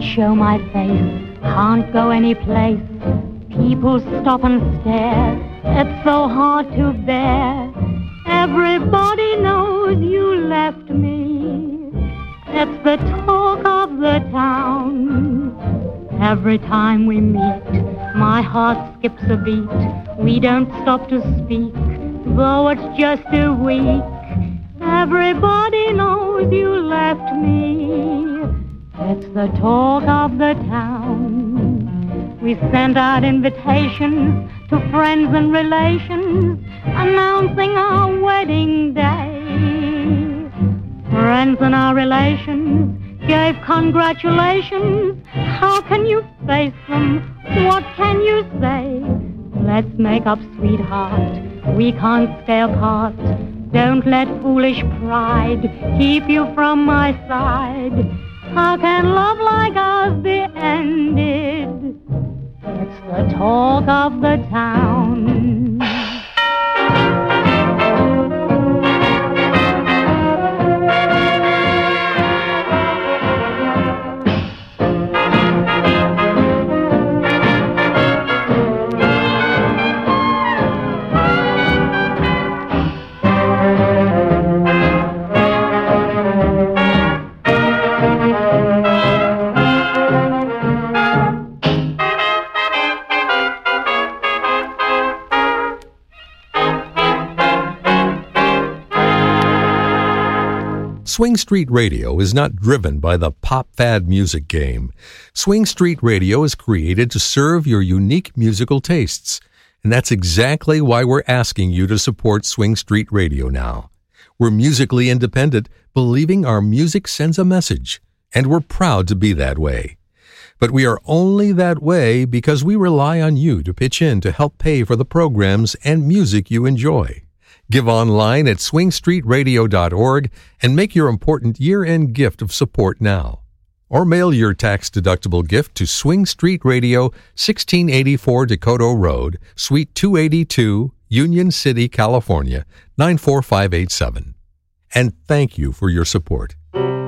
show my face, can't go any place. People stop and stare, it's so hard to bear. Everybody knows you left me. It's the talk of the town. Every time we meet, my heart skips a beat. We don't stop to speak, though it's just a week. Everybody knows you left me. It's the talk of the town. We send out invitations to friends and relations, announcing our wedding day. Friends and our relations gave congratulations. How can you face them? What can you say? Let's make up, sweetheart. We can't stay apart. Don't let foolish pride keep you from my side. How can love like ours be ended? It's the talk of the town. Swing Street Radio is not driven by the pop fad music game. Swing Street Radio is created to serve your unique musical tastes. And that's exactly why we're asking you to support Swing Street Radio now. We're musically independent, believing our music sends a message. And we're proud to be that way. But we are only that way because we rely on you to pitch in to help pay for the programs and music you enjoy. Give online at swingstreetradio.org and make your important year-end gift of support now. Or mail your tax-deductible gift to Swing Street Radio, 1684 Dakota Road, Suite 282, Union City, California, 94587. And thank you for your support.